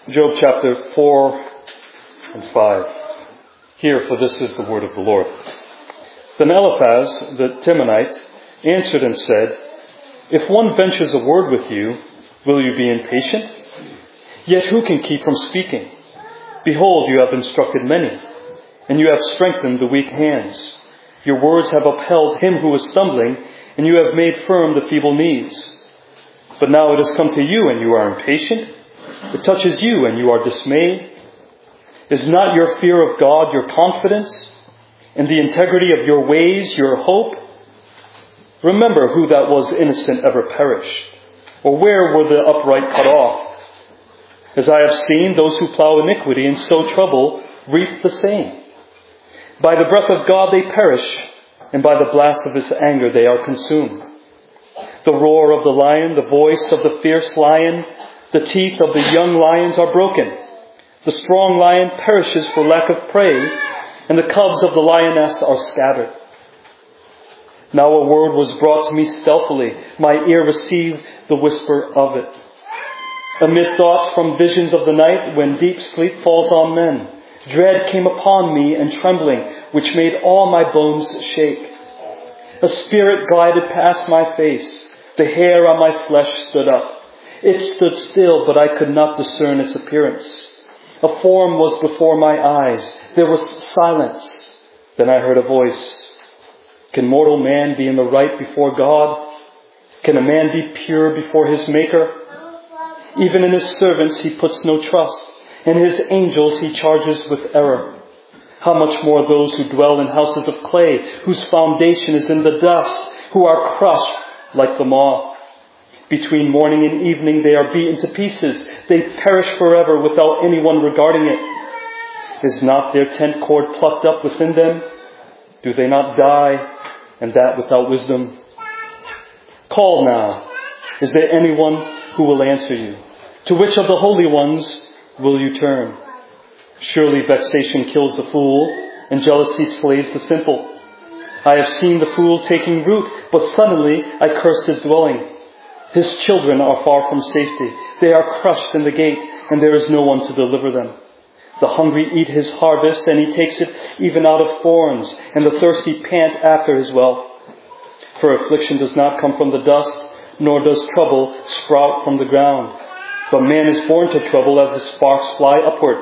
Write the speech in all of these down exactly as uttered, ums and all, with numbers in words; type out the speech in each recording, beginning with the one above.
Job chapter four and five. Hear, for this is the word of the Lord. Then Eliphaz the Temanite answered and said, If one ventures a word with you, will you be impatient? Yet who can keep from speaking? Behold, you have instructed many, and you have strengthened the weak hands. Your words have upheld him who was stumbling, and you have made firm the feeble knees. But now it has come to you, and you are impatient. It touches you, and you are dismayed. Is not your fear of God your confidence, and the integrity of your ways your hope? Remember who that was innocent ever perished, or where were the upright cut off? As I have seen, those who plow iniquity and sow trouble reap the same. By the breath of God they perish, and by the blast of his anger they are consumed. The roar of the lion, the voice of the fierce lion, the teeth of the young lions are broken. The strong lion perishes for lack of prey, and the cubs of the lioness are scattered. Now a word was brought to me stealthily. My ear received the whisper of it. Amid thoughts from visions of the night, when deep sleep falls on men, dread came upon me and trembling, which made all my bones shake. A spirit glided past my face. The hair on my flesh stood up. It stood still, but I could not discern its appearance. A form was before my eyes. There was silence. Then I heard a voice. Can mortal man be in the right before God? Can a man be pure before his Maker? Even in his servants he puts no trust, and his angels he charges with error. How much more those who dwell in houses of clay, whose foundation is in the dust, who are crushed like the moth. Between morning and evening they are beaten to pieces. They perish forever without anyone regarding it. Is not their tent cord plucked up within them? Do they not die, and that without wisdom? Call now. Is there anyone who will answer you? To which of the holy ones will you turn? Surely vexation kills the fool, and jealousy slays the simple. I have seen the fool taking root, but suddenly I cursed his dwelling. His children are far from safety. They are crushed in the gate, and there is no one to deliver them. The hungry eat his harvest, and he takes it even out of thorns, and the thirsty pant after his wealth. For affliction does not come from the dust, nor does trouble sprout from the ground. But man is born to trouble as the sparks fly upward.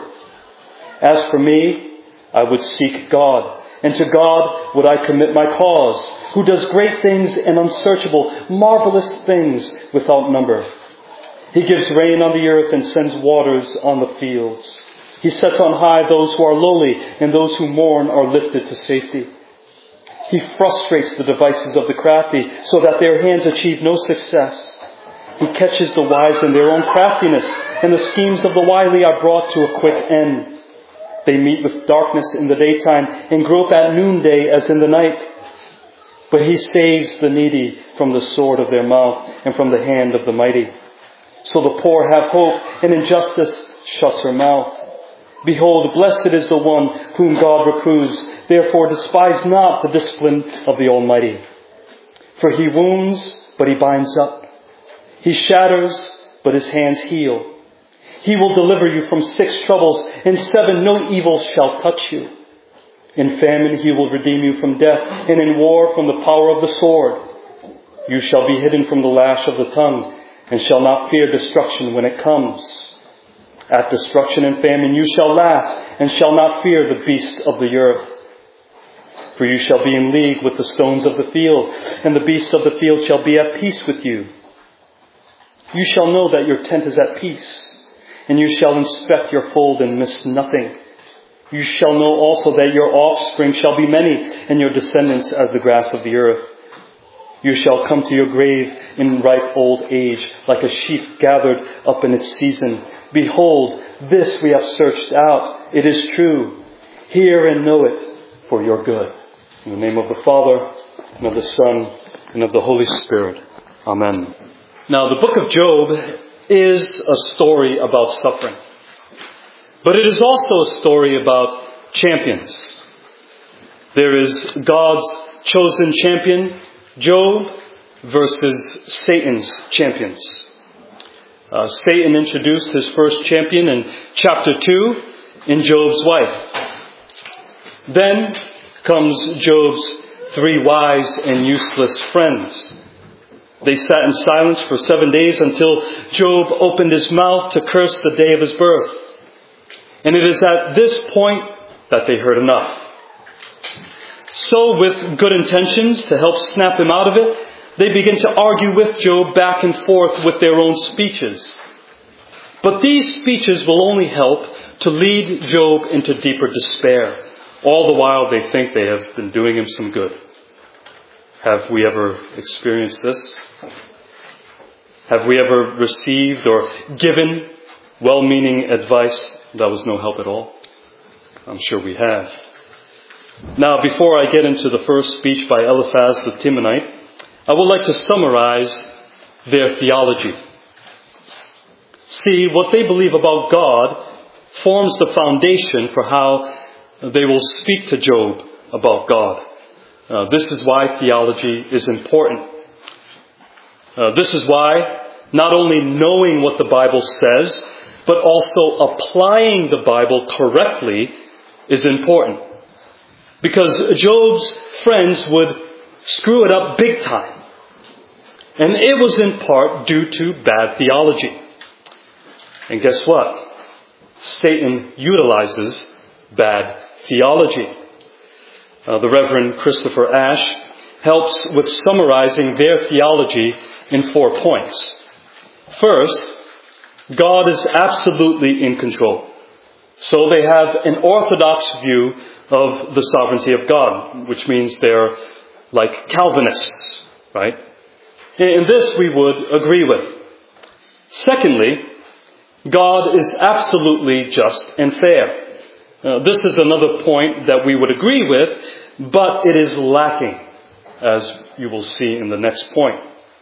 As for me, I would seek God, and to God would I commit my cause, who does great things and unsearchable, marvelous things without number. He gives rain on the earth and sends waters on the fields. He sets on high those who are lowly, and those who mourn are lifted to safety. He frustrates the devices of the crafty, so that their hands achieve no success. He catches the wise in their own craftiness, and the schemes of the wily are brought to a quick end. They meet with darkness in the daytime, and grope at noonday as in the night. But he saves the needy from the sword of their mouth, and from the hand of the mighty. So the poor have hope, and injustice shuts her mouth. Behold, blessed is the one whom God reproves. Therefore despise not the discipline of the Almighty. For he wounds, but he binds up. He shatters, but his hands heal. He will deliver you from six troubles. In seven no evil shall touch you. In famine he will redeem you from death, and in war from the power of the sword. You shall be hidden from the lash of the tongue, and shall not fear destruction when it comes. At destruction and famine you shall laugh, and shall not fear the beasts of the earth. For you shall be in league with the stones of the field, and the beasts of the field shall be at peace with you. You shall know that your tent is at peace, and you shall inspect your fold and miss nothing. You shall know also that your offspring shall be many, and your descendants as the grass of the earth. You shall come to your grave in ripe old age, like a sheaf gathered up in its season. Behold, this we have searched out. It is true. Hear and know it for your good. In the name of the Father, and of the Son, and of the Holy Spirit. Amen. Now, the book of Job is a story about suffering. But it is also a story about champions. There is God's chosen champion, Job, versus Satan's champions. Uh, Satan introduced his first champion in chapter two in Job's wife. Then comes Job's three wise and useless friends. They sat in silence for seven days until Job opened his mouth to curse the day of his birth. And it is at this point that they heard enough. So, with good intentions to help snap him out of it, they begin to argue with Job back and forth with their own speeches. But these speeches will only help to lead Job into deeper despair. All the while they think they have been doing him some good. Have we ever experienced this? Have we ever received or given well-meaning advice that was no help at all? I'm sure we have. Now, before I get into the first speech by Eliphaz the Temanite, I would like to summarize their theology. See, what they believe about God forms the foundation for how they will speak to Job about God. Uh, this is why theology is important. Uh, this is why not only knowing what the Bible says, but also applying the Bible correctly is important. Because Job's friends would screw it up big time. And it was in part due to bad theology. And guess what? Satan utilizes bad theology. Uh, the Reverend Christopher Ash helps with summarizing their theology in four points. First, God is absolutely in control. So they have an orthodox view of the sovereignty of God, which means they're like Calvinists, right? And this we would agree with. Secondly, God is absolutely just and fair. Uh, this is another point that we would agree with, but it is lacking, as you will see in the next point.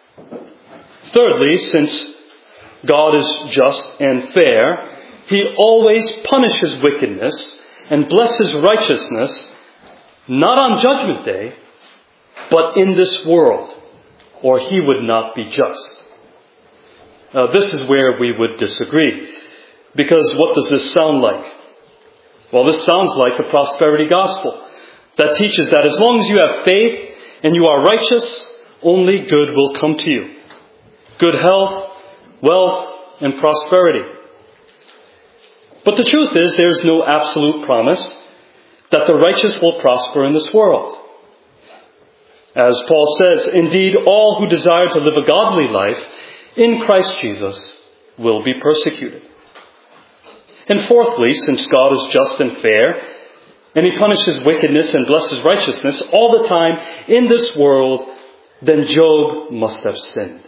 Thirdly, since God is just and fair, He always punishes wickedness and blesses righteousness, not on Judgment Day, but in this world, or He would not be just. Now, this is where we would disagree. Because what does this sound like? Well, this sounds like the prosperity gospel that teaches that as long as you have faith and you are righteous, only good will come to you. Good health, wealth, and prosperity. But the truth is, there is no absolute promise that the righteous will prosper in this world. As Paul says, indeed, all who desire to live a godly life in Christ Jesus will be persecuted. And fourthly, since God is just and fair, and He punishes wickedness and blesses righteousness all the time in this world, then Job must have sinned.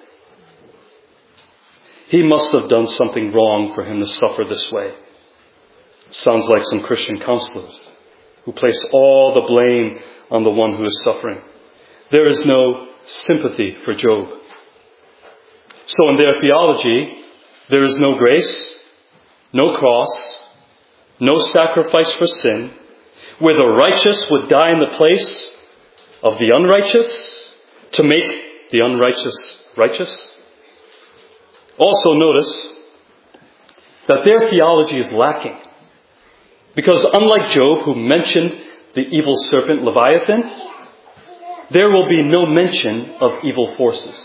He must have done something wrong for him to suffer this way. Sounds like some Christian counselors who place all the blame on the one who is suffering. There is no sympathy for Job. So in their theology, there is no grace, no cross, no sacrifice for sin, where the righteous would die in the place of the unrighteous to make the unrighteous righteous. Also notice that their theology is lacking. Because unlike Job, who mentioned the evil serpent Leviathan, there will be no mention of evil forces.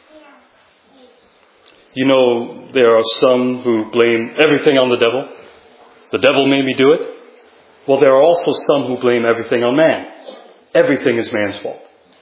You know, there are some who blame everything on the devil. The devil made me do it. Well, there are also some who blame everything on man. Everything is man's fault.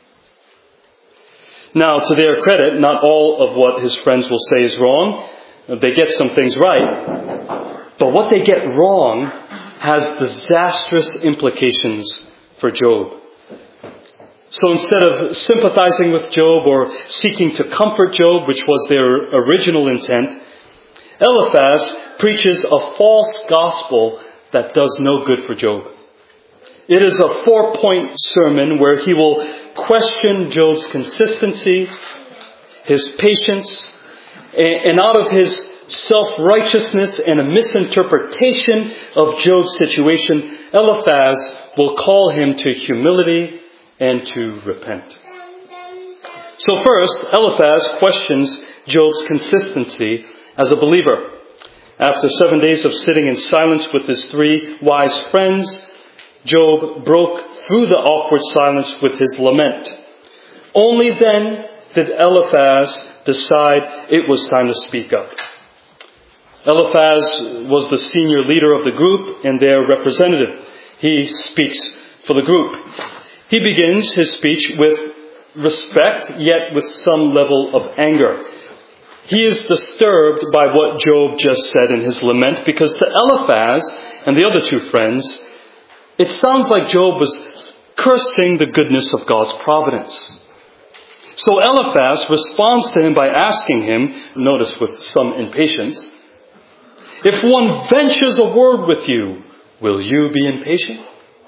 Now, to their credit, not all of what his friends will say is wrong. They get some things right. But what they get wrong has disastrous implications for Job. So instead of sympathizing with Job or seeking to comfort Job, which was their original intent, Eliphaz preaches a false gospel that does no good for Job. It is a four-point sermon where he will question Job's consistency, his patience, and out of his self-righteousness and a misinterpretation of Job's situation, Eliphaz will call him to humility and to repent. So first, Eliphaz questions Job's consistency as a believer. After seven days of sitting in silence with his three wise friends, Job broke through the awkward silence with his lament. Only then did Eliphaz decide it was time to speak up. Eliphaz was the senior leader of the group and their representative. He speaks for the group. He begins his speech with respect, yet with some level of anger. He is disturbed by what Job just said in his lament, because to Eliphaz and the other two friends, it sounds like Job was cursing the goodness of God's providence. So Eliphaz responds to him by asking him, notice with some impatience, if one ventures a word with you, will you be impatient?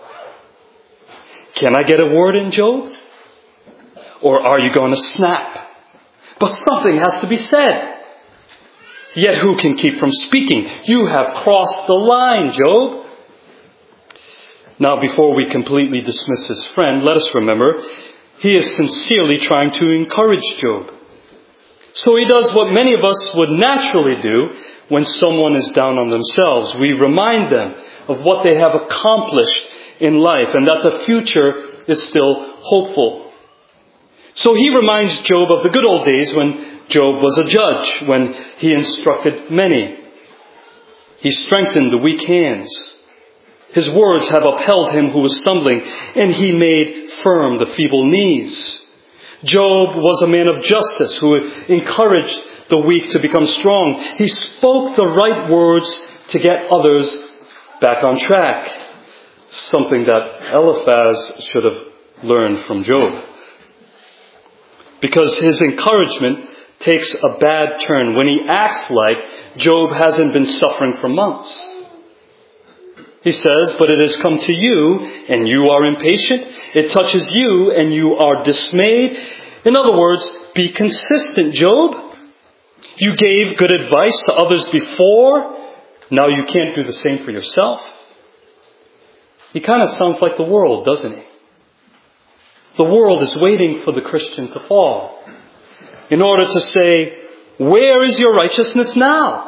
Can I get a word in, Job? Or are you going to snap? But something has to be said. Yet who can keep from speaking? You have crossed the line, Job. Now, before we completely dismiss his friend, let us remember, he is sincerely trying to encourage Job. So he does what many of us would naturally do when someone is down on themselves. We remind them of what they have accomplished in life and that the future is still hopeful. So he reminds Job of the good old days when Job was a judge, when he instructed many. He strengthened the weak hands. His words have upheld him who was stumbling, and he made firm the feeble knees. Job was a man of justice who encouraged the weak to become strong. He spoke the right words to get others back on track. Something that Eliphaz should have learned from Job. Because his encouragement takes a bad turn when he acts like Job hasn't been suffering for months. He says, but it has come to you, and you are impatient. It touches you, and you are dismayed. In other words, be consistent, Job. You gave good advice to others before. Now you can't do the same for yourself. He kind of sounds like the world, doesn't he? The world is waiting for the Christian to fall in order to say, where is your righteousness now?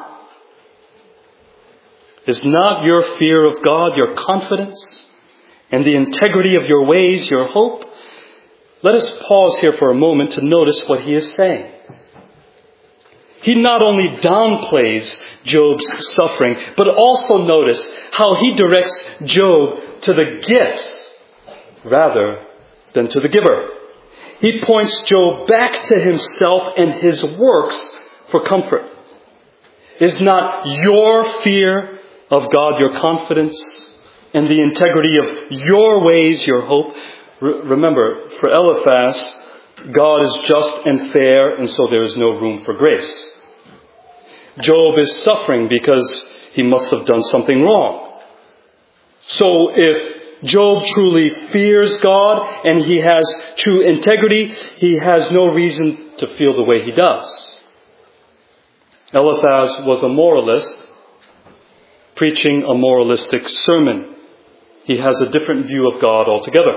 Is not your fear of God your confidence and the integrity of your ways your hope? Let us pause here for a moment to notice what he is saying. He not only downplays Job's suffering, but also notice how he directs Job to the gifts rather than to the giver. He points Job back to himself and his works for comfort. Is not your fear of God your confidence and the integrity of your ways your hope? Re- remember, for Eliphaz, God is just and fair, and so there is no room for grace. Job is suffering because he must have done something wrong. So if Job truly fears God and he has true integrity, he has no reason to feel the way he does. Eliphaz was a moralist preaching a moralistic sermon. He has a different view of God altogether.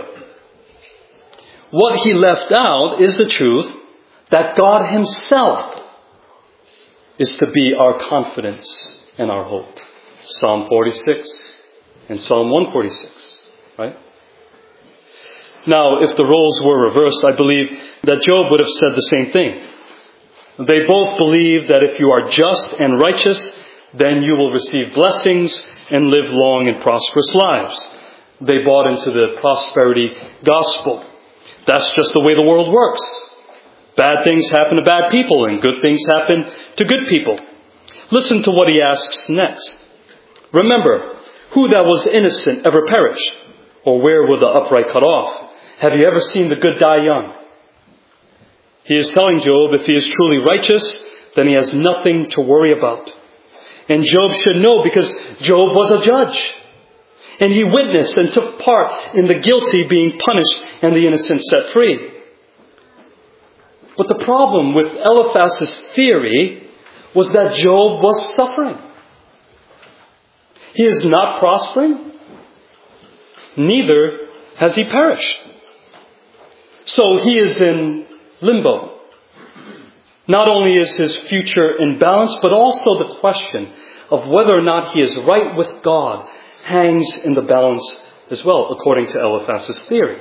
What he left out is the truth that God himself is to be our confidence and our hope. Psalm forty-six and Psalm one forty-six, right? Now, if the roles were reversed, I believe that Job would have said the same thing. They both believe that if you are just and righteous, then you will receive blessings and live long and prosperous lives. They bought into the prosperity gospel. That's just the way the world works. Bad things happen to bad people and good things happen to good people. Listen to what he asks next. Remember, who that was innocent ever perished? Or where were the upright cut off? Have you ever seen the good die young? He is telling Job if he is truly righteous, then he has nothing to worry about. And Job should know because Job was a judge. And he witnessed and took part in the guilty being punished and the innocent set free. But the problem with Eliphaz's theory was that Job was suffering. He is not prospering. Neither has he perished. So he is in limbo. Not only is his future in balance, but also the question of whether or not he is right with God hangs in the balance as well, according to Eliphaz's theory.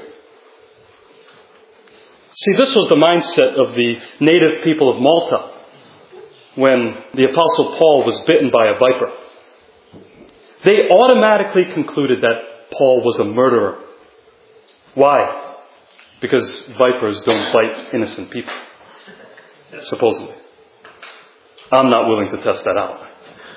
See, this was the mindset of the native people of Malta when the Apostle Paul was bitten by a viper. They automatically concluded that Paul was a murderer. Why? Because vipers don't bite innocent people, supposedly. I'm not willing to test that out.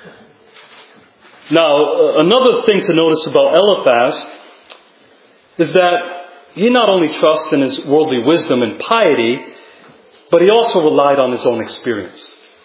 Now, another thing to notice about Eliphaz is that he not only trusts in his worldly wisdom and piety, but he also relied on his own experience.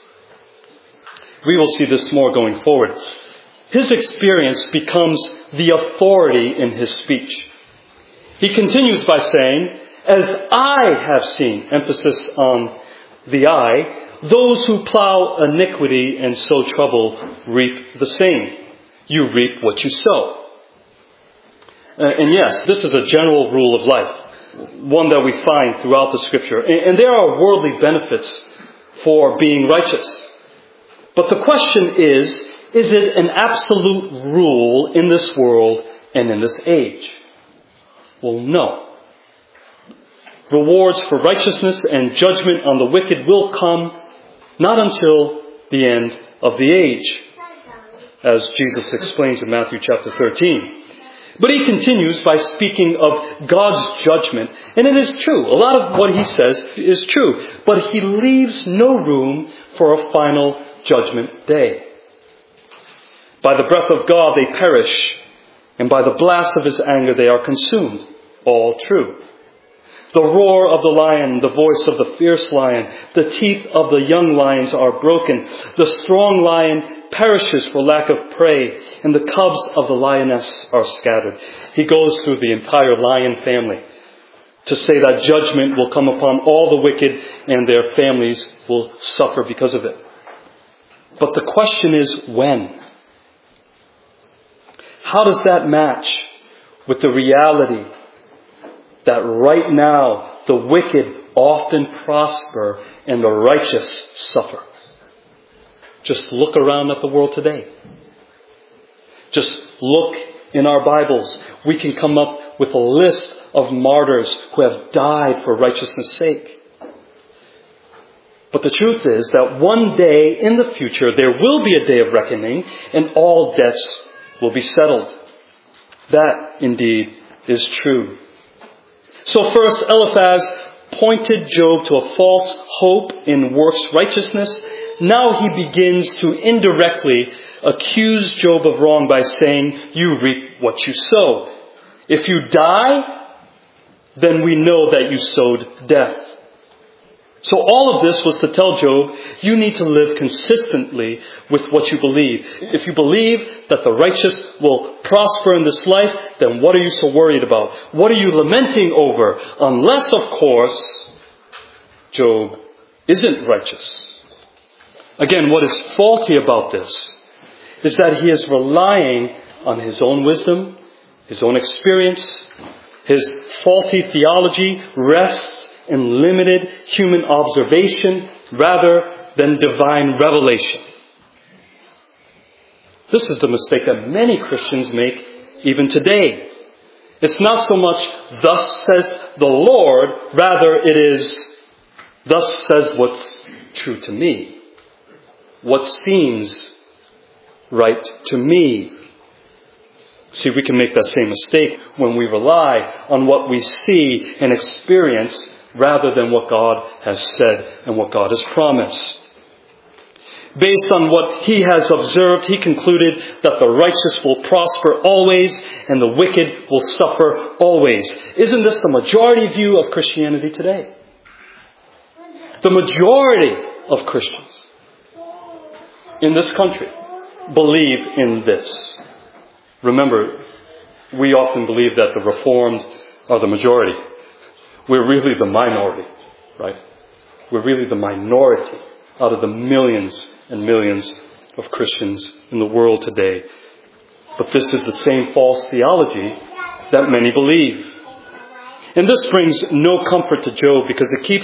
We will see this more going forward. His experience becomes the authority in his speech. He continues by saying, as I have seen, emphasis on the I, those who plow iniquity and sow trouble reap the same. You reap what you sow. Uh, and yes, this is a general rule of life, one that we find throughout the Scripture. And, and there are worldly benefits for being righteous. But the question is, is it an absolute rule in this world and in this age? Well, no. Rewards for righteousness and judgment on the wicked will come not until the end of the age, as Jesus explains in Matthew chapter thirteen. But he continues by speaking of God's judgment. And it is true. A lot of what he says is true. But he leaves no room for a final judgment day. By the breath of God they perish, and by the blast of his anger they are consumed. All true. The roar of the lion, the voice of the fierce lion, the teeth of the young lions are broken. The strong lion perishes for lack of prey, and the cubs of the lioness are scattered. He goes through the entire lion family to say that judgment will come upon all the wicked and their families will suffer because of it. But the question is when? How does that match with the reality that right now the wicked often prosper and the righteous suffer? Just look around at the world today. Just look in our Bibles. We can come up with a list of martyrs who have died for righteousness' sake. But the truth is that one day in the future there will be a day of reckoning and all debts will be settled. That indeed is true. So first, Eliphaz pointed Job to a false hope in works righteousness. Now he begins to indirectly accuse Job of wrong by saying, you reap what you sow. If you die, then we know that you sowed death. So all of this was to tell Job, you need to live consistently with what you believe. If you believe that the righteous will prosper in this life, then what are you so worried about? What are you lamenting over? Unless, of course, Job isn't righteous. Again, what is faulty about this is that he is relying on his own wisdom, his own experience. His faulty theology rests in limited human observation rather than divine revelation. This is the mistake that many Christians make even today. It's not so much, thus says the Lord, rather it is, thus says what's true to me. What seems right to me. See, we can make that same mistake when we rely on what we see and experience rather than what God has said and what God has promised. Based on what he has observed, he concluded that the righteous will prosper always and the wicked will suffer always. Isn't this the majority view of Christianity today? The majority of Christians in this country believe in this. Remember, we often believe that the Reformed are the majority. We're really the minority, right? We're really the minority out of the millions and millions of Christians in the world today. But this is the same false theology that many believe. And this brings no comfort to Job because it keeps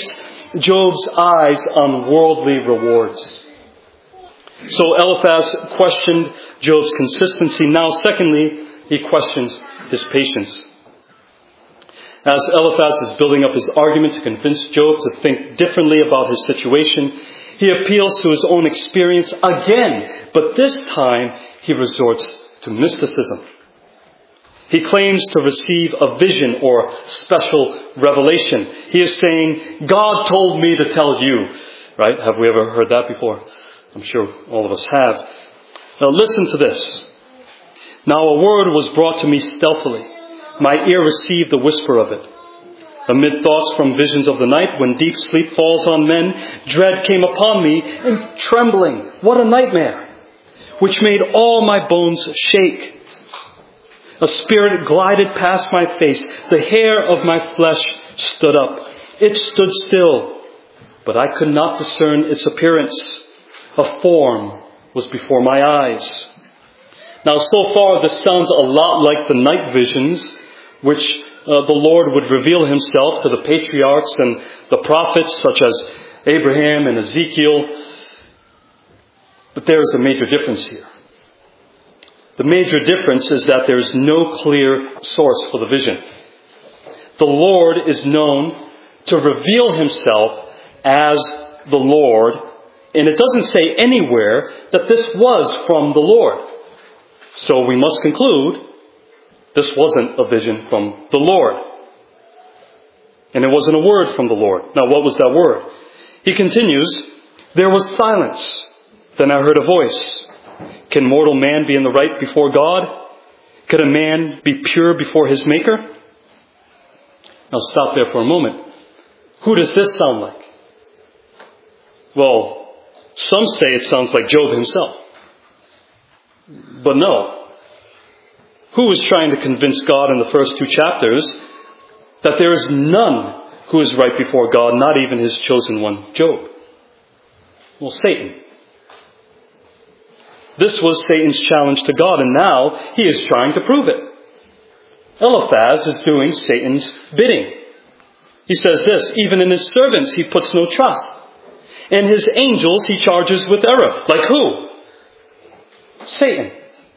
Job's eyes on worldly rewards. So Eliphaz questioned Job's consistency. Now, secondly, he questions his patience. As Eliphaz is building up his argument to convince Job to think differently about his situation, he appeals to his own experience again, but this time he resorts to mysticism. He claims to receive a vision or special revelation. He is saying, God told me to tell you. Right? Have we ever heard that before? I'm sure all of us have. Now listen to this. Now a word was brought to me stealthily. My ear received the whisper of it. Amid thoughts from visions of the night, when deep sleep falls on men, dread came upon me and trembling. What a nightmare! Which made all my bones shake. A spirit glided past my face. The hair of my flesh stood up. It stood still, but I could not discern its appearance. A form was before my eyes. Now, so far, this sounds a lot like the night visions, which uh, the Lord would reveal himself to the patriarchs and the prophets, such as Abraham and Ezekiel. But there is a major difference here. The major difference is that there is no clear source for the vision. The Lord is known to reveal himself as the Lord, and it doesn't say anywhere that this was from the Lord. So we must conclude this wasn't a vision from the Lord. And it wasn't a word from the Lord. Now, what was that word? He continues, there was silence. Then I heard a voice. Can mortal man be in the right before God? Could a man be pure before his Maker? Now stop there for a moment. Who does this sound like? Well, some say it sounds like Job himself. But no. Who was trying to convince God in the first two chapters that there is none who is right before God, not even his chosen one, Job? Well, Satan. This was Satan's challenge to God, and now he is trying to prove it. Eliphaz is doing Satan's bidding. He says this, even in his servants he puts no trust. And his angels he charges with error. Like who? Satan.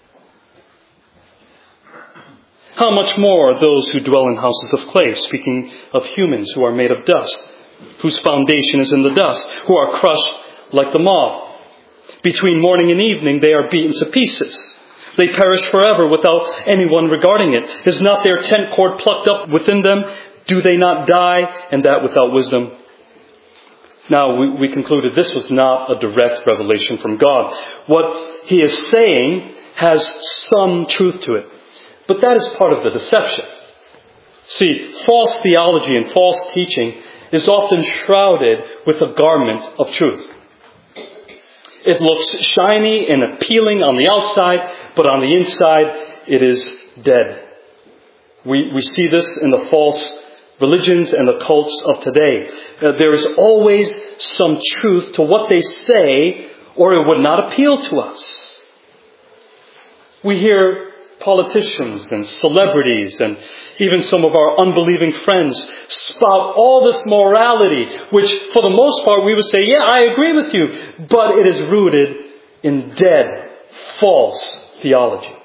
How much more those who dwell in houses of clay, speaking of humans who are made of dust, whose foundation is in the dust, who are crushed like the moth. Between morning and evening they are beaten to pieces. They perish forever without anyone regarding it. Is not their tent cord plucked up within them? Do they not die, and that without wisdom? Now, we, we concluded this was not a direct revelation from God. What he is saying has some truth to it. But that is part of the deception. See, false theology and false teaching is often shrouded with a garment of truth. It looks shiny and appealing on the outside, but on the inside, it is dead. We, we see this in the false religions and the cults of today. Uh, there is always some truth to what they say, or it would not appeal to us. We hear politicians and celebrities and even some of our unbelieving friends spout all this morality, which for the most part we would say, yeah, I agree with you, but it is rooted in dead, false theology.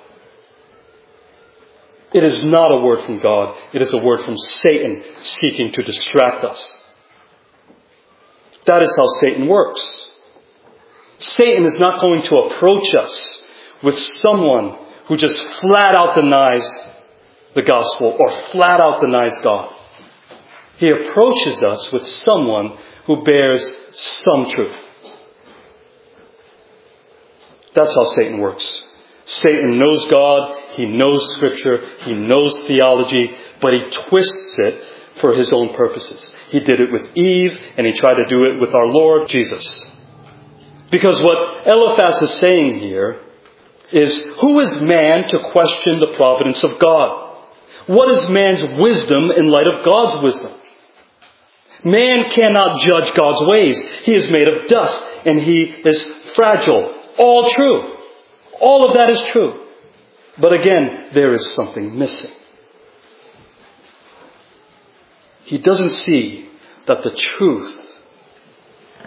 It is not a word from God. It is a word from Satan seeking to distract us. That is how Satan works. Satan is not going to approach us with someone who just flat out denies the gospel or flat out denies God. He approaches us with someone who bears some truth. That's how Satan works. Satan knows God, he knows Scripture, he knows theology, but he twists it for his own purposes. He did it with Eve, and he tried to do it with our Lord Jesus. Because what Eliphaz is saying here is, who is man to question the providence of God? What is man's wisdom in light of God's wisdom? Man cannot judge God's ways. He is made of dust, and he is fragile. All true. All of that is true. But again, there is something missing. He doesn't see that the truth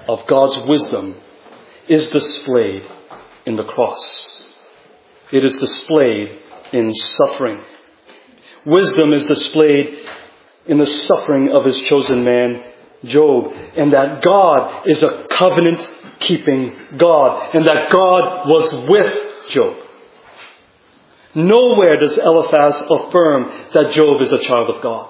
of God's wisdom is displayed in the cross. It is displayed in suffering. Wisdom is displayed in the suffering of his chosen man, Job, and that God is a covenant-keeping God, and that God was with Job. Nowhere does Eliphaz affirm that Job is a child of God.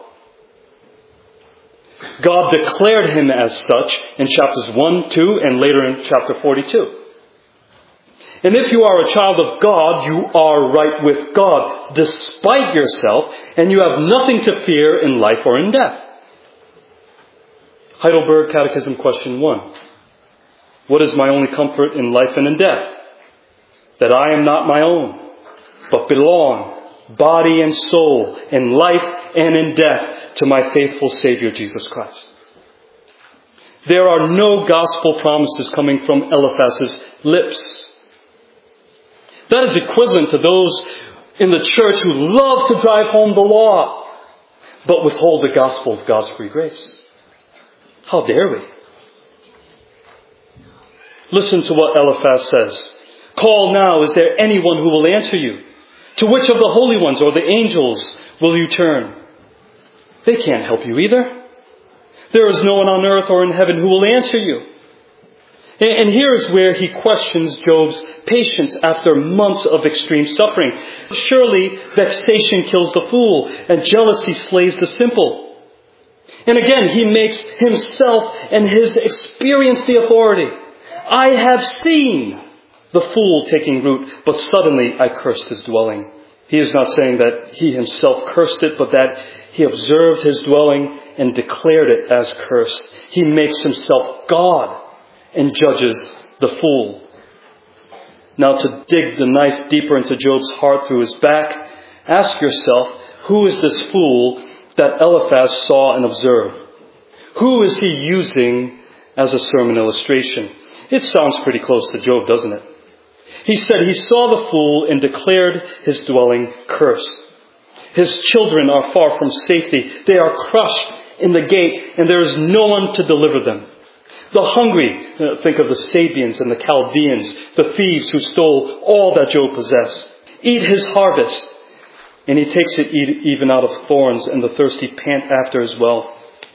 God declared him as such in chapters one, two, and later in chapter forty-two. And if you are a child of God, you are right with God, despite yourself, and you have nothing to fear in life or in death. Heidelberg Catechism question one. What is my only comfort in life and in death? That I am not my own, but belong, body and soul, in life and in death, to my faithful Savior, Jesus Christ. There are no gospel promises coming from Eliphaz's lips. That is equivalent to those in the church who love to drive home the law, but withhold the gospel of God's free grace. How dare we? Listen to what Eliphaz says. Call now, is there anyone who will answer you? To which of the holy ones or the angels will you turn? They can't help you either. There is no one on earth or in heaven who will answer you. And here is where he questions Job's patience after months of extreme suffering. Surely vexation kills the fool, and jealousy slays the simple. And again, he makes himself and his experience the authority. I have seen the fool taking root, but suddenly I cursed his dwelling. He is not saying that he himself cursed it, but that he observed his dwelling and declared it as cursed. He makes himself God and judges the fool. Now, to dig the knife deeper into Job's heart through his back, ask yourself, who is this fool that Eliphaz saw and observed? Who is he using as a sermon illustration? It sounds pretty close to Job, doesn't it? He said he saw the fool and declared his dwelling cursed. His children are far from safety. They are crushed in the gate, and there is no one to deliver them. The hungry, think of the Sabians and the Chaldeans, the thieves who stole all that Job possessed, eat his harvest, and he takes it even out of thorns, and the thirsty pant after his wealth.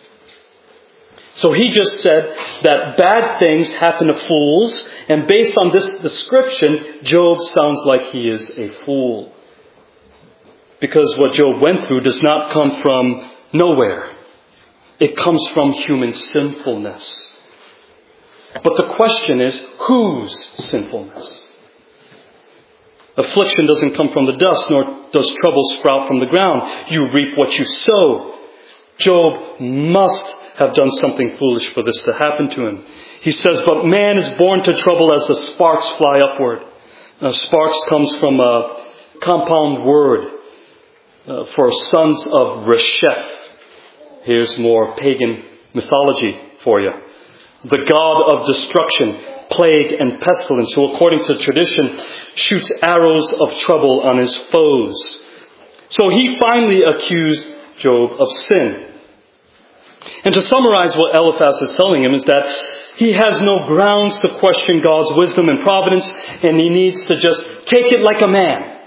So he just said that bad things happen to fools, and based on this description, Job sounds like he is a fool. Because what Job went through does not come from nowhere. It comes from human sinfulness. But the question is, whose sinfulness? Affliction doesn't come from the dust, nor does trouble sprout from the ground. You reap what you sow. Job must have done something foolish for this to happen to him. He says, but man is born to trouble as the sparks fly upward. Now, sparks comes from a compound word uh, for sons of Resheph. Here's more pagan mythology for you. The god of destruction, plague, and pestilence, who according to tradition shoots arrows of trouble on his foes. So he finally accused Job of sin. And to summarize what Eliphaz is telling him is that he has no grounds to question God's wisdom and providence, and he needs to just take it like a man.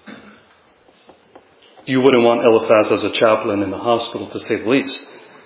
You wouldn't want Eliphaz as a chaplain in the hospital, to say the least.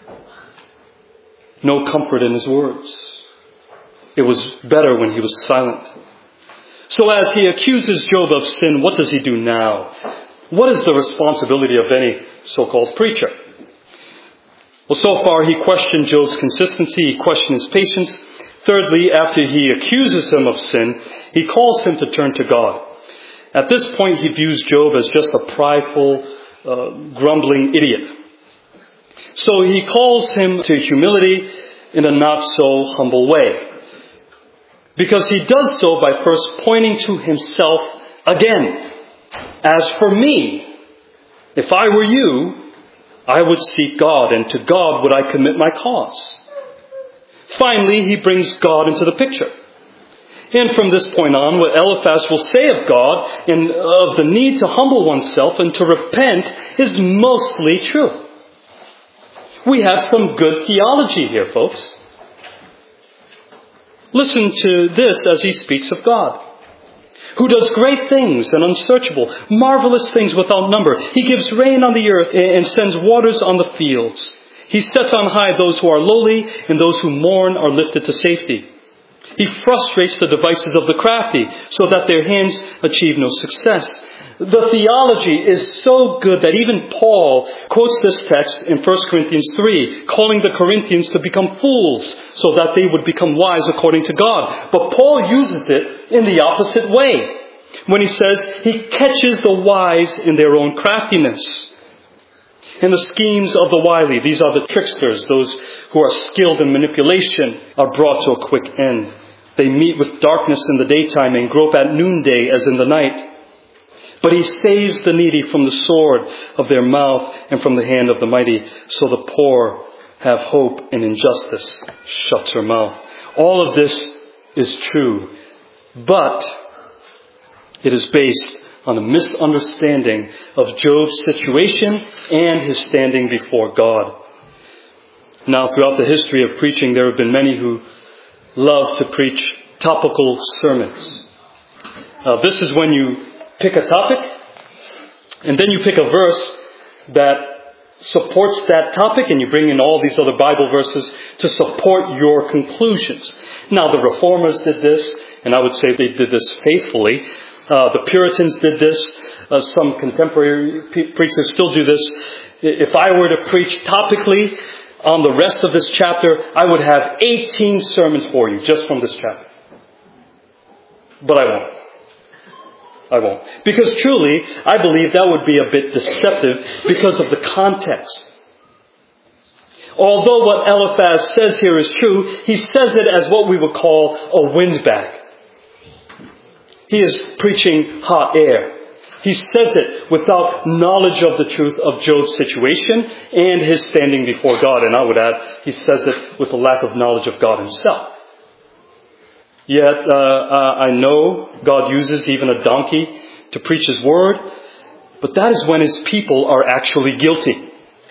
No comfort in his words. It was better when he was silent. So as he accuses Job of sin, what does he do now? What is the responsibility of any so-called preacher? Well, so far he questioned Job's consistency, he questioned his patience. Thirdly, after he accuses him of sin, he calls him to turn to God. At this point, he views Job as just a prideful, uh, grumbling idiot. So he calls him to humility in a not so humble way. Because he does so by first pointing to himself again. As for me, if I were you, I would seek God, and to God would I commit my cause. Finally, he brings God into the picture. And from this point on, what Eliphaz will say of God and of the need to humble oneself and to repent is mostly true. We have some good theology here, folks. Listen to this as he speaks of God, who does great things and unsearchable, marvelous things without number. He gives rain on the earth and sends waters on the fields. He sets on high those who are lowly, and those who mourn are lifted to safety. He frustrates the devices of the crafty so that their hands achieve no success. The theology is so good that even Paul quotes this text in First Corinthians three, calling the Corinthians to become fools so that they would become wise according to God. But Paul uses it in the opposite way when he says he catches the wise in their own craftiness. In the schemes of the wily, these are the tricksters, those who are skilled in manipulation, are brought to a quick end. They meet with darkness in the daytime and grope at noonday as in the night. But he saves the needy from the sword of their mouth and from the hand of the mighty, so the poor have hope, and injustice shuts her mouth. All of this is true, but it is based on a misunderstanding of Job's situation and his standing before God. Now, throughout the history of preaching, there have been many who love to preach topical sermons. Uh, this is when you pick a topic, and then you pick a verse that supports that topic, and you bring in all these other Bible verses to support your conclusions. Now, the Reformers did this, and I would say they did this faithfully. Uh, the Puritans did this. Uh, some contemporary pe- preachers still do this. If I were to preach topically on the rest of this chapter, I would have eighteen sermons for you just from this chapter. But I won't. I won't. Because truly, I believe that would be a bit deceptive because of the context. Although what Eliphaz says here is true, he says it as what we would call a windbag. He is preaching hot air. He says it without knowledge of the truth of Job's situation and his standing before God. And I would add, he says it with a lack of knowledge of God himself. Yet, uh, uh, I know God uses even a donkey to preach his word, but that is when his people are actually guilty.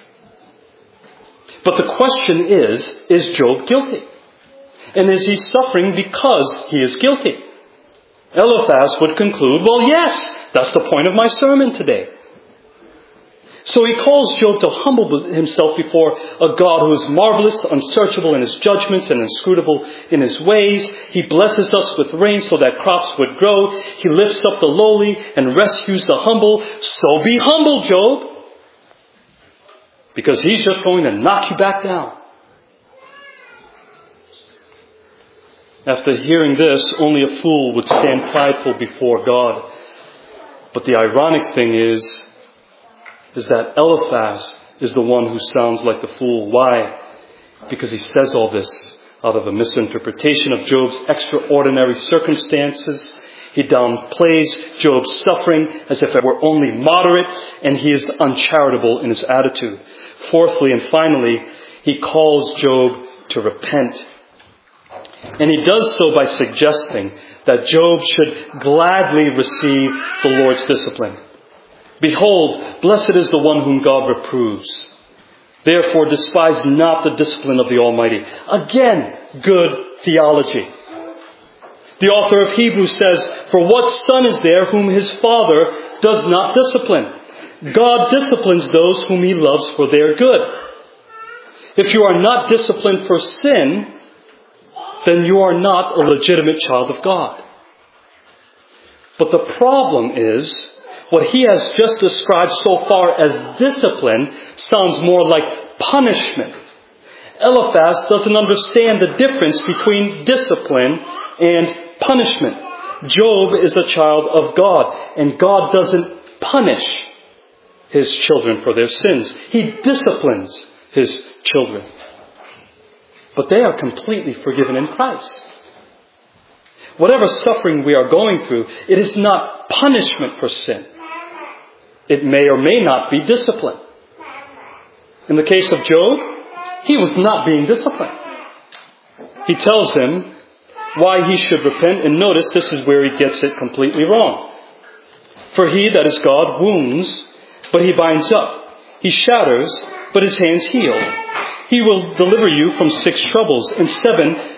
But the question is, is Job guilty? And is he suffering because he is guilty? Eliphaz would conclude, well, yes, that's the point of my sermon today. So he calls Job to humble himself before a God who is marvelous, unsearchable in his judgments, and inscrutable in his ways. He blesses us with rain so that crops would grow. He lifts up the lowly and rescues the humble. So be humble, Job, because he's just going to knock you back down. After hearing this, only a fool would stand prideful before God. But the ironic thing is, is that Eliphaz is the one who sounds like the fool. Why? Because he says all this out of a misinterpretation of Job's extraordinary circumstances. He downplays Job's suffering as if it were only moderate, and he is uncharitable in his attitude. Fourthly and finally, he calls Job to repent. And he does so by suggesting that Job should gladly receive the Lord's discipline. Behold, blessed is the one whom God reproves. Therefore, despise not the discipline of the Almighty. Again, good theology. The author of Hebrews says, for what son is there whom his father does not discipline? God disciplines those whom he loves for their good. If you are not disciplined for sin, then you are not a legitimate child of God. But the problem is, what he has just described so far as discipline sounds more like punishment. Eliphaz doesn't understand the difference between discipline and punishment. Job is a child of God, and God doesn't punish his children for their sins. He disciplines his children. But they are completely forgiven in Christ. Whatever suffering we are going through, it is not punishment for sin. It may or may not be discipline. In the case of Job, he was not being disciplined. He tells him why he should repent, and notice this is where he gets it completely wrong. For he, that is God, wounds, but he binds up. He shatters, but his hands heal. He will deliver you from six troubles, and seven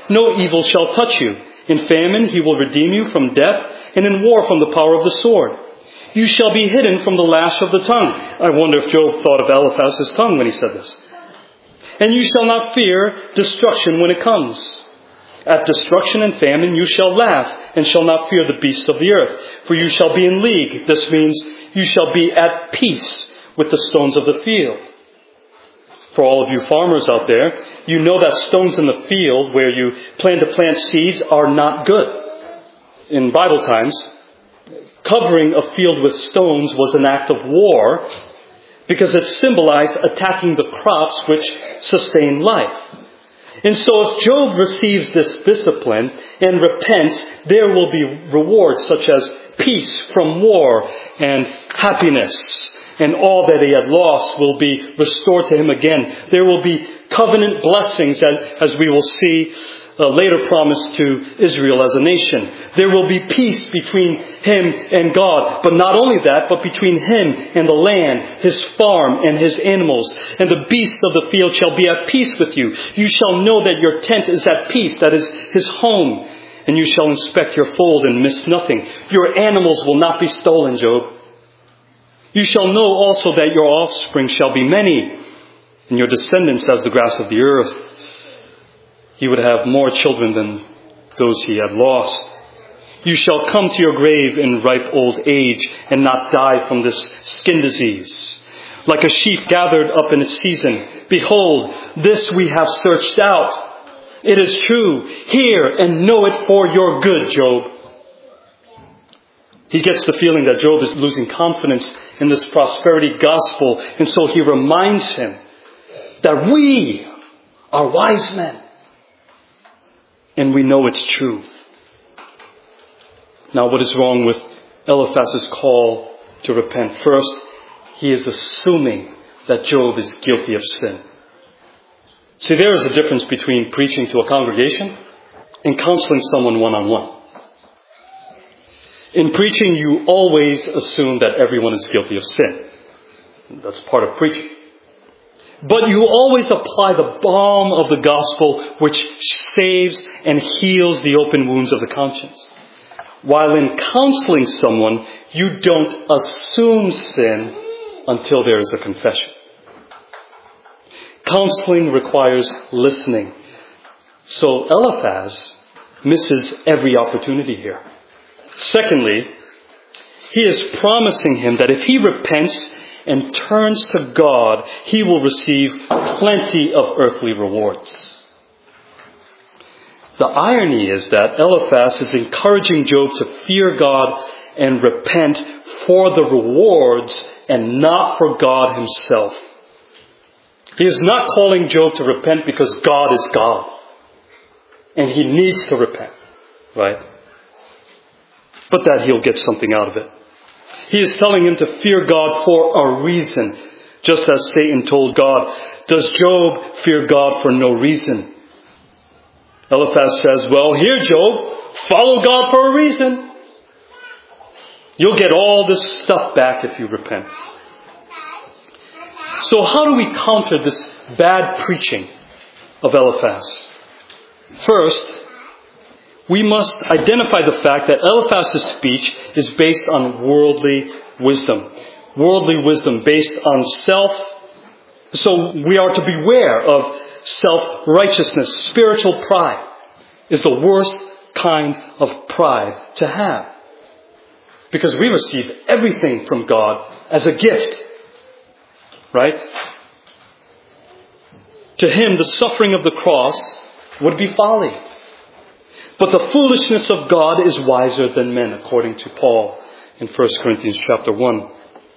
no evil shall touch you. In famine he will redeem you from death, and in war from the power of the sword. You shall be hidden from the lash of the tongue. I wonder if Job thought of Eliphaz's tongue when he said this. And you shall not fear destruction when it comes. At destruction and famine you shall laugh, and shall not fear the beasts of the earth. For you shall be in league. This means you shall be at peace with the stones of the field. For all of you farmers out there, you know that stones in the field where you plan to plant seeds are not good. In Bible times, covering a field with stones was an act of war because it symbolized attacking the crops which sustain life. And so if Job receives this discipline and repents, there will be rewards such as peace from war and happiness. And all that he had lost will be restored to him again. There will be covenant blessings, as we will see uh, later promised to Israel as a nation. There will be peace between him and God. But not only that, but between him and the land, his farm and his animals. And the beasts of the field shall be at peace with you. You shall know that your tent is at peace, that is his home. And you shall inspect your fold and miss nothing. Your animals will not be stolen, Job. You shall know also that your offspring shall be many, and your descendants as the grass of the earth. He would have more children than those he had lost. You shall come to your grave in ripe old age, and not die from this skin disease. Like a sheaf gathered up in its season. Behold, this we have searched out. It is true. Hear and know it for your good, Job. He gets the feeling that Job is losing confidence in this prosperity gospel. And so he reminds him that we are wise men. And we know it's true. Now, what is wrong with Eliphaz's call to repent? First, he is assuming that Job is guilty of sin. See, there is a difference between preaching to a congregation and counseling someone one-on-one. In preaching, you always assume that everyone is guilty of sin. That's part of preaching. But you always apply the balm of the gospel which saves and heals the open wounds of the conscience. While in counseling someone, you don't assume sin until there is a confession. Counseling requires listening. So Eliphaz misses every opportunity here. Secondly, he is promising him that if he repents and turns to God, he will receive plenty of earthly rewards. The irony is that Eliphaz is encouraging Job to fear God and repent for the rewards and not for God himself. He is not calling Job to repent because God is God and he needs to repent, right? But that he'll get something out of it. He is telling him to fear God for a reason, just as Satan told God. Does Job fear God for no reason? Eliphaz says, well, here, Job, follow God for a reason. You'll get all this stuff back if you repent. So how do we counter this bad preaching of Eliphaz? First, we must identify the fact that Eliphaz's speech is based on worldly wisdom. Worldly wisdom based on self. So we are to beware of self-righteousness. Spiritual pride is the worst kind of pride to have. Because we receive everything from God as a gift. Right? To him, the suffering of the cross would be folly. But the foolishness of God is wiser than men, according to Paul in First Corinthians chapter one.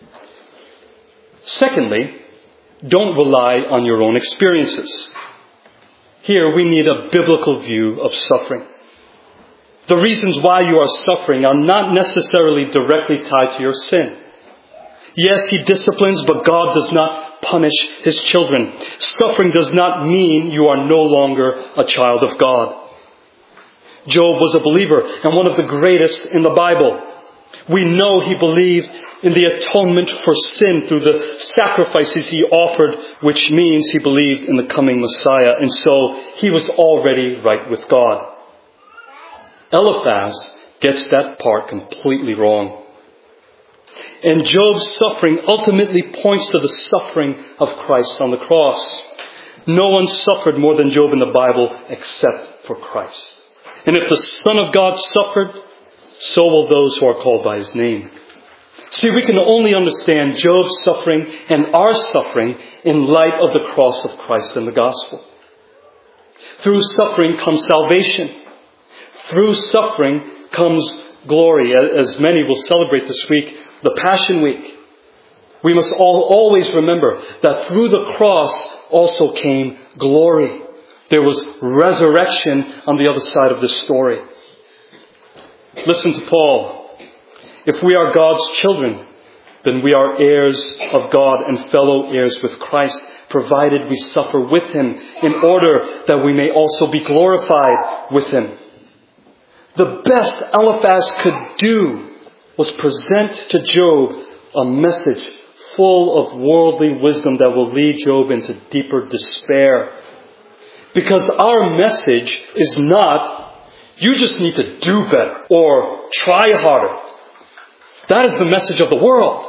Secondly, don't rely on your own experiences. Here we need a biblical view of suffering. The reasons why you are suffering are not necessarily directly tied to your sin. Yes, he disciplines, but God does not punish his children. Suffering does not mean you are no longer a child of God. Job was a believer and one of the greatest in the Bible. We know he believed in the atonement for sin through the sacrifices he offered, which means he believed in the coming Messiah. And so he was already right with God. Eliphaz gets that part completely wrong. And Job's suffering ultimately points to the suffering of Christ on the cross. No one suffered more than Job in the Bible except for Christ. And if the Son of God suffered, so will those who are called by his name. See, we can only understand Job's suffering and our suffering in light of the cross of Christ and the gospel. Through suffering comes salvation. Through suffering comes glory, as many will celebrate this week, the Passion Week. We must all always remember that through the cross also came glory. There was resurrection on the other side of this story. Listen to Paul. If we are God's children, then we are heirs of God and fellow heirs with Christ, provided we suffer with him in order that we may also be glorified with him. The best Eliphaz could do was present to Job a message full of worldly wisdom that will lead Job into deeper despair. Because our message is not, you just need to do better or try harder. That is the message of the world.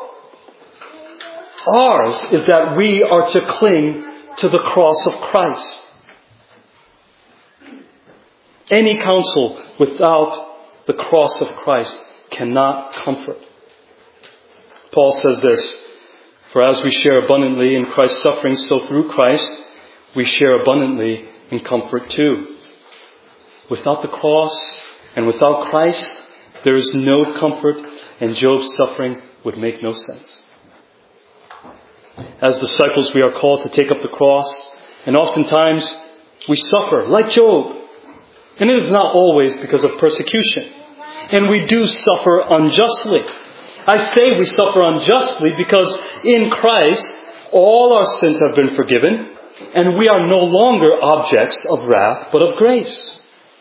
Ours is that we are to cling to the cross of Christ. Any counsel without the cross of Christ cannot comfort. Paul says this, for as we share abundantly in Christ's suffering, so through Christ we share abundantly in comfort too. Without the cross and without Christ, there is no comfort, and Job's suffering would make no sense. As disciples, we are called to take up the cross, and oftentimes we suffer like Job. And it is not always because of persecution. And we do suffer unjustly. I say we suffer unjustly because in Christ, all our sins have been forgiven, and we are no longer objects of wrath, but of grace.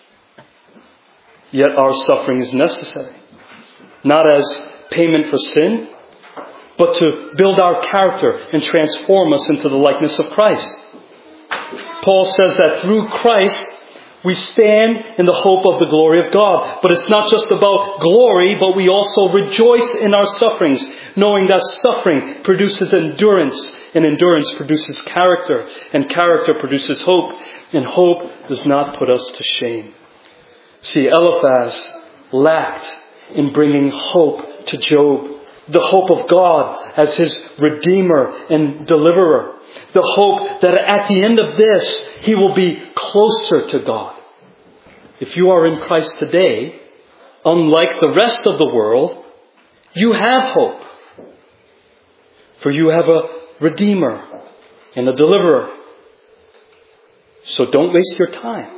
Yet our suffering is necessary. Not as payment for sin, but to build our character and transform us into the likeness of Christ. Paul says that through Christ, we stand in the hope of the glory of God. But it's not just about glory, but we also rejoice in our sufferings, knowing that suffering produces endurance, and endurance produces character, and character produces hope, and hope does not put us to shame. See, Eliphaz lacked in bringing hope to Job, the hope of God as his Redeemer and Deliverer. The hope that at the end of this, he will be closer to God. If you are in Christ today, unlike the rest of the world, you have hope. For you have a Redeemer and a Deliverer. So don't waste your time.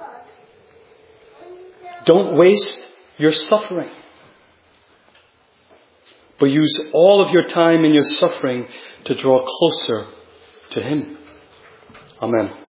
Don't waste your suffering. But use all of your time and your suffering to draw closer to him. Amen.